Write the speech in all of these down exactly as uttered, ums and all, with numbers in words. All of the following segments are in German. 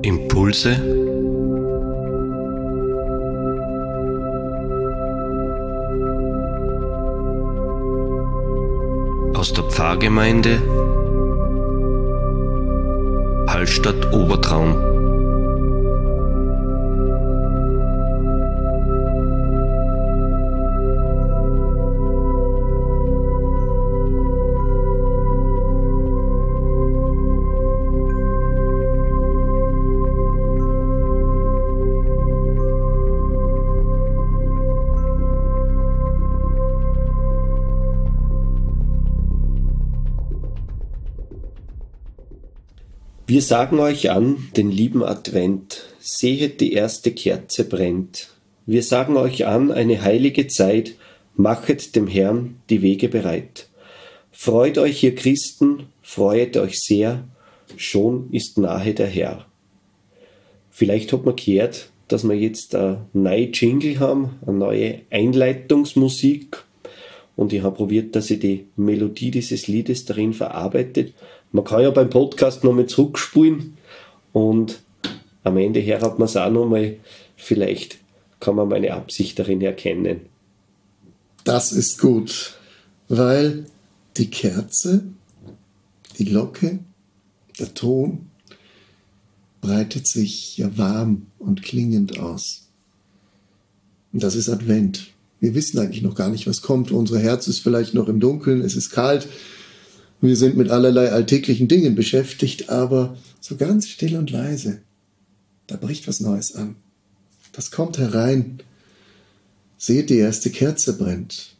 Impulse aus der Pfarrgemeinde Hallstatt Obertraum. Wir sagen euch an, den lieben Advent, sehet, die erste Kerze brennt. Wir sagen euch an, eine heilige Zeit, machet dem Herrn die Wege bereit. Freut euch, ihr Christen, freuet euch sehr, schon ist nahe der Herr. Vielleicht hat man gehört, dass wir jetzt eine neue Jingle haben, eine neue Einleitungsmusik. Und ich habe probiert, dass ich die Melodie dieses Liedes darin verarbeitet. Man kann ja beim Podcast nochmal zurückspulen und am Ende her hat man es auch nochmal, vielleicht kann man meine Absicht darin erkennen. Das ist gut, weil die Kerze, die Glocke, der Ton breitet sich ja warm und klingend aus. Und das ist Advent. Wir wissen eigentlich noch gar nicht, was kommt. Unser Herz ist vielleicht noch im Dunkeln, es ist kalt. Wir sind mit allerlei alltäglichen Dingen beschäftigt, aber so ganz still und leise, da bricht was Neues an. Das kommt herein. Seht, die erste Kerze brennt.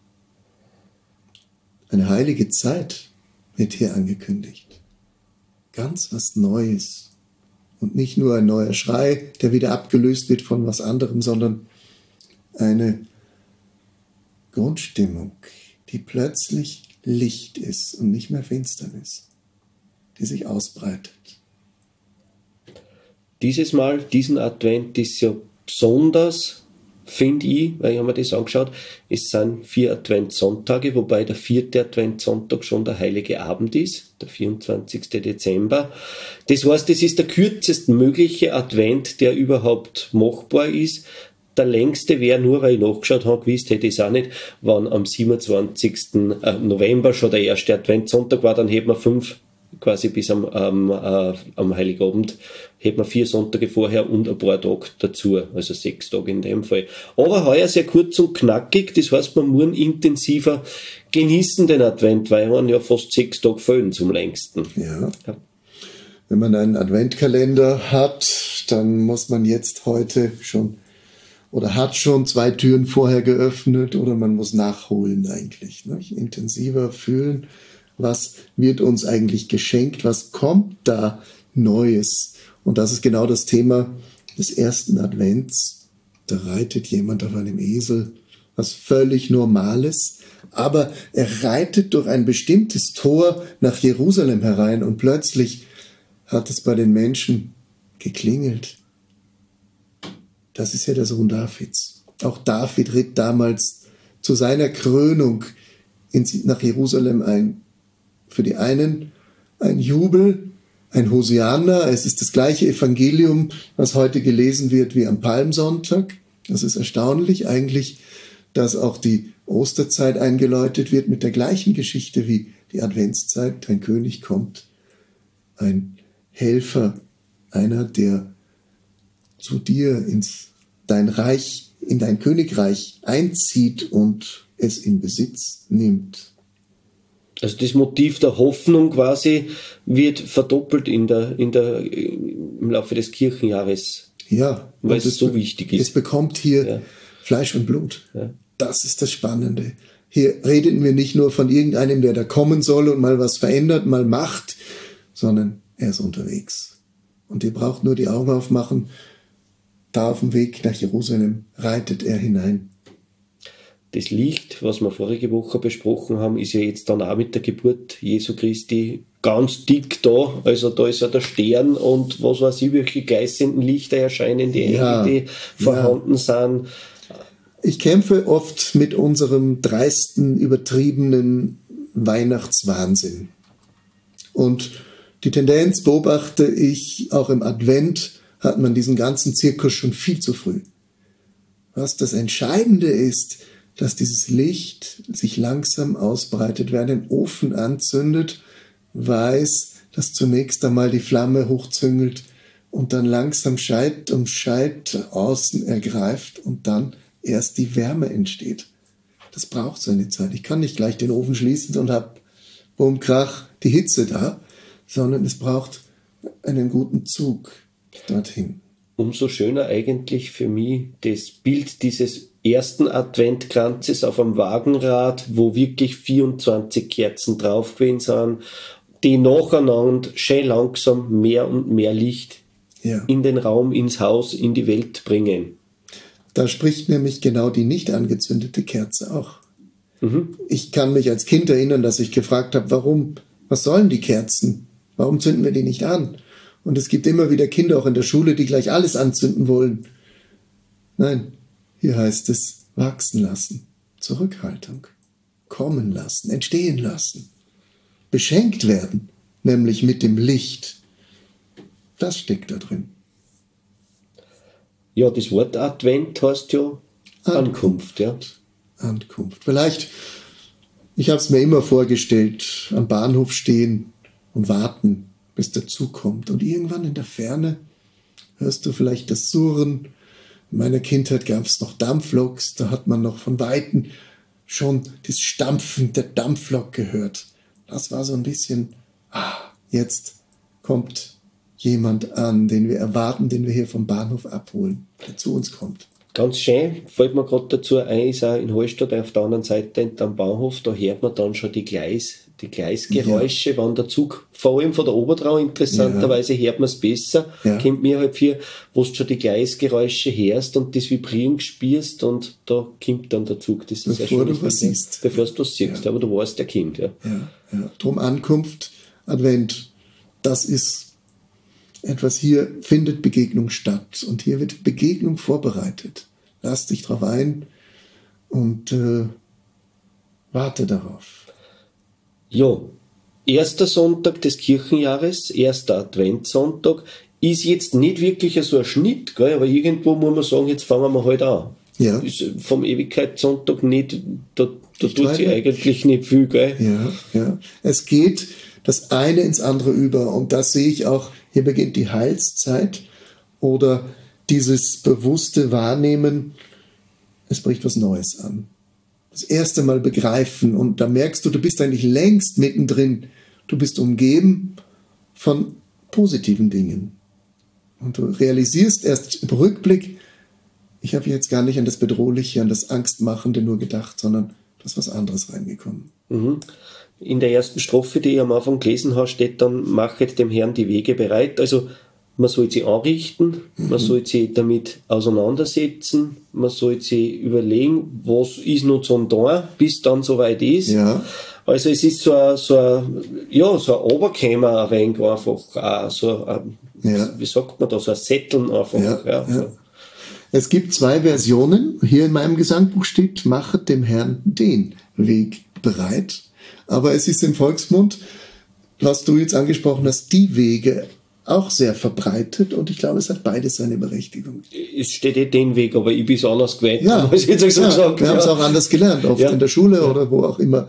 Eine heilige Zeit wird hier angekündigt. Ganz was Neues. Und nicht nur ein neuer Schrei, der wieder abgelöst wird von was anderem, sondern eine Grundstimmung, die plötzlich Licht ist und nicht mehr Finsternis, die sich ausbreitet. Dieses Mal, diesen Advent ist ja besonders, finde ich, weil ich habe mir das angeschaut, es sind vier Adventssonntage, wobei der vierte Adventssonntag schon der Heilige Abend ist, der vierundzwanzigste Dezember. Das heißt, es ist der kürzestmögliche Advent, der überhaupt machbar ist. Der längste wäre nur, weil ich nachgeschaut habe, gewusst hätte ich es auch nicht, wann am siebenundzwanzigsten November schon der erste Adventssonntag war, dann hätten wir fünf, quasi bis am, am, äh, am Heiligabend, hätten wir vier Sonntage vorher und ein paar Tage dazu, also sechs Tage in dem Fall. Aber heuer sehr kurz und knackig, das heißt, man muss intensiver genießen den Advent, weil man ja fast sechs Tage fehlen zum längsten. Ja. Ja. Wenn man einen Adventkalender hat, dann muss man jetzt heute schon oder hat schon zwei Türen vorher geöffnet oder man muss nachholen eigentlich. Ne? Intensiver fühlen, was wird uns eigentlich geschenkt, was kommt da Neues. Und das ist genau das Thema des ersten Advents. Da reitet jemand auf einem Esel, was völlig Normales, aber er reitet durch ein bestimmtes Tor nach Jerusalem herein und plötzlich hat es bei den Menschen geklingelt. Das ist ja der Sohn Davids. Auch David ritt damals zu seiner Krönung ins, nach Jerusalem ein. Für die einen ein Jubel, ein Hosianna. Es ist das gleiche Evangelium, was heute gelesen wird wie am Palmsonntag. Das ist erstaunlich eigentlich, dass auch die Osterzeit eingeläutet wird mit der gleichen Geschichte wie die Adventszeit. Ein König kommt, ein Helfer, einer, der zu dir ins dein Reich, in dein Königreich einzieht und es in Besitz nimmt. Also das Motiv der Hoffnung quasi wird verdoppelt in der, in der, im Laufe des Kirchenjahres. Ja. Weil es so wichtig ist. Es bekommt hier ja. Fleisch und Blut. Ja. Das ist das Spannende. Hier reden wir nicht nur von irgendeinem, der da kommen soll und mal was verändert, mal macht, sondern er ist unterwegs. Und ihr braucht nur die Augen aufmachen. Da auf dem Weg nach Jerusalem reitet er hinein. Das Licht, was wir vorige Woche besprochen haben, ist ja jetzt dann auch mit der Geburt Jesu Christi ganz dick da. Also da ist ja der Stern und was weiß ich, welche gleißenden Lichter erscheinen, die ja, Engel, die vorhanden ja. sind. Ich kämpfe oft mit unserem dreisten, übertriebenen Weihnachtswahnsinn. Und Die Tendenz beobachte ich auch im Advent, hat man diesen ganzen Zirkus schon viel zu früh. Was das Entscheidende ist, dass dieses Licht sich langsam ausbreitet. Wer einen Ofen anzündet, weiß, dass zunächst einmal die Flamme hochzüngelt und dann langsam Scheit um Scheit außen ergreift und dann erst die Wärme entsteht. Das braucht seine Zeit. Ich kann nicht gleich den Ofen schließen und habe, bumm, krach, die Hitze da, sondern es braucht einen guten Zug dorthin. Umso schöner eigentlich für mich das Bild dieses ersten Adventkranzes auf einem Wagenrad, wo wirklich vierundzwanzig Kerzen drauf gewesen sind, die nacheinander schön langsam mehr und mehr Licht ja. in den Raum, ins Haus, in die Welt bringen. Da spricht nämlich genau die nicht angezündete Kerze auch. Mhm. Ich kann mich als Kind erinnern, dass ich gefragt habe, warum, was sollen die Kerzen? Warum zünden wir die nicht an? Und es gibt immer wieder Kinder auch in der Schule, die gleich alles anzünden wollen. Nein, hier heißt es wachsen lassen, Zurückhaltung, kommen lassen, entstehen lassen, beschenkt werden, nämlich mit dem Licht. Das steckt da drin. Ja, das Wort Advent heißt ja Ankunft. Ankunft, ja. Ankunft. Vielleicht, ich habe es mir immer vorgestellt, am Bahnhof stehen und warten, bis der Zug kommt. Und irgendwann in der Ferne hörst du vielleicht das Surren. In meiner Kindheit gab es noch Dampfloks, da hat man noch von Weitem schon das Stampfen der Dampflok gehört. Das war so ein bisschen, ah, jetzt kommt jemand an, den wir erwarten, den wir hier vom Bahnhof abholen, der zu uns kommt. Ganz schön, fällt mir gerade dazu ein, ist auch in Hallstatt auf der anderen Seite am Bahnhof, da hört man dann schon die Gleis, die Gleisgeräusche, ja. Wenn der Zug, vor allem von der Obertrau, interessanterweise ja. hört man es besser, ja. Kennt mir halt viel, wo du schon die Gleisgeräusche hörst und das Vibrieren spürst und da kommt dann der Zug. Das ist bevor ja schon du was siehst. Bevor du was siehst, ja. Aber du weißt, der kommt. Ja. Ja, ja. Drum Ankunft, Advent, das ist etwas, hier findet Begegnung statt und hier wird Begegnung vorbereitet. Lass dich drauf ein und äh, warte darauf. Ja, erster Sonntag des Kirchenjahres, erster Adventssonntag, ist jetzt nicht wirklich so ein Schnitt, gell? Aber irgendwo muss man sagen, jetzt fangen wir halt an. Ja. Ist vom Ewigkeitssonntag nicht, da, da tut sich eigentlich nicht viel. Gell? Ja, ja. Es geht das eine ins andere über und das sehe ich auch. Hier beginnt die Heilszeit oder dieses bewusste Wahrnehmen, es bricht was Neues an. Das erste Mal begreifen und da merkst du, du bist eigentlich längst mittendrin. Du bist umgeben von positiven Dingen. Und du realisierst erst im Rückblick, ich habe jetzt gar nicht an das Bedrohliche, an das Angstmachende nur gedacht, sondern da ist was anderes reingekommen. Mhm. In der ersten Strophe, die ich am Anfang gelesen habe, steht dann, machet dem Herrn die Wege bereit. Also man soll sie anrichten, mhm. man soll sie damit auseinandersetzen, man soll sie überlegen, was ist noch zum da, bis dann soweit ist. Ja. Also es ist so ein, so ein, ja, so ein Oberkämmer ein wenig einfach, auch so ein, ja. wie sagt man da, so ein Sätteln einfach. Ja, ja. Ja. Es gibt zwei Versionen. Hier in meinem Gesangbuch steht, machet dem Herrn den Weg bereit. Aber es ist im Volksmund, was du jetzt angesprochen hast, die Wege auch sehr verbreitet und ich glaube, es hat beides seine Berechtigung. Es steht eh den Weg, aber ich bin es anders gewählt. Ja, muss ich jetzt so ja sagen. wir ja. haben es auch anders gelernt, oft ja. in der Schule ja. oder wo auch immer.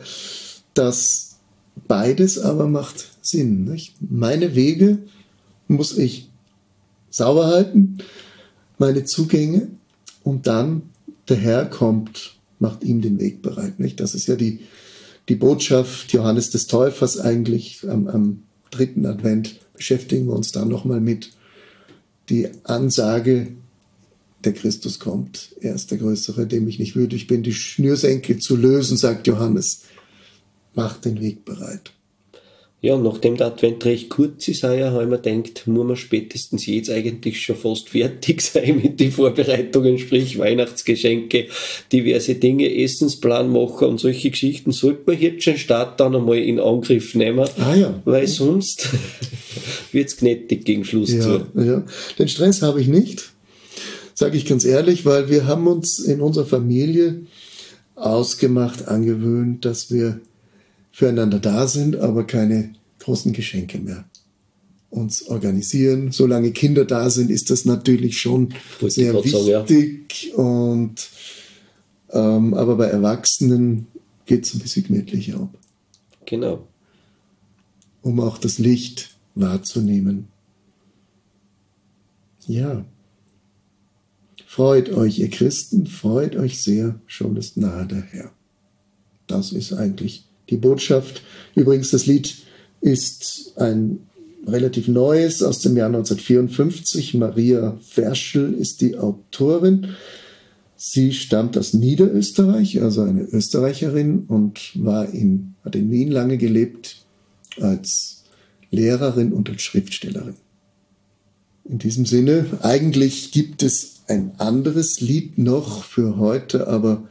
Das beides aber macht Sinn. Nicht? Meine Wege muss ich sauber halten, meine Zugänge und dann der Herr kommt, macht ihm den Weg bereit. Nicht? Das ist ja die Die Botschaft Johannes des Täufers eigentlich am, am dritten Advent, beschäftigen wir uns da nochmal mit. Die Ansage, der Christus kommt, er ist der Größere, dem ich nicht würdig bin, die Schnürsenkel zu lösen, sagt Johannes. Macht den Weg bereit. Ja, nachdem der Advent recht kurz ist, habe ich mir gedacht, muss man spätestens jetzt eigentlich schon fast fertig sein mit den Vorbereitungen, sprich Weihnachtsgeschenke, diverse Dinge, Essensplan machen und solche Geschichten. Sollte man jetzt schon Start dann einmal in Angriff nehmen, ah, ja. weil sonst wird es gnädig gegen Schluss ja, zu. Ja. Den Stress habe ich nicht, sage ich ganz ehrlich, weil wir haben uns in unserer Familie ausgemacht, angewöhnt, dass wir füreinander da sind, aber keine großen Geschenke mehr uns organisieren. Solange Kinder da sind, ist das natürlich schon Wollte sehr ich grad wichtig. Sagen, ja. Und, ähm, aber bei Erwachsenen geht es ein bisschen gemütlicher ab. Genau. Um auch das Licht wahrzunehmen. Ja. Freut euch, ihr Christen, freut euch sehr, schon ist nahe der Herr. Das ist eigentlich die Botschaft. Übrigens, das Lied ist ein relativ neues aus dem Jahr neunzehnhundertvierundfünfzig. Maria Ferschl ist die Autorin. Sie stammt aus Niederösterreich, also eine Österreicherin, und war in, hat in Wien lange gelebt als Lehrerin und als Schriftstellerin. In diesem Sinne, eigentlich gibt es ein anderes Lied noch für heute, aber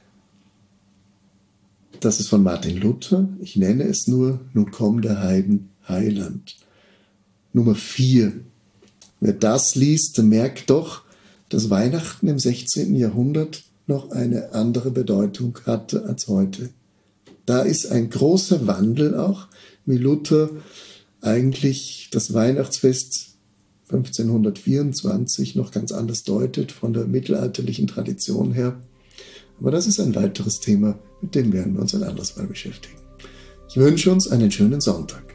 das ist von Martin Luther. Ich nenne es nur Nun komm der Heiden Heiland. Nummer vier. Wer das liest, der merkt doch, dass Weihnachten im sechzehnten Jahrhundert noch eine andere Bedeutung hatte als heute. Da ist ein großer Wandel auch, wie Luther eigentlich das Weihnachtsfest fünfzehnhundertvierundzwanzig noch ganz anders deutet, von der mittelalterlichen Tradition her. Aber das ist ein weiteres Thema, mit dem werden wir uns ein anderes Mal beschäftigen. Ich wünsche uns einen schönen Sonntag.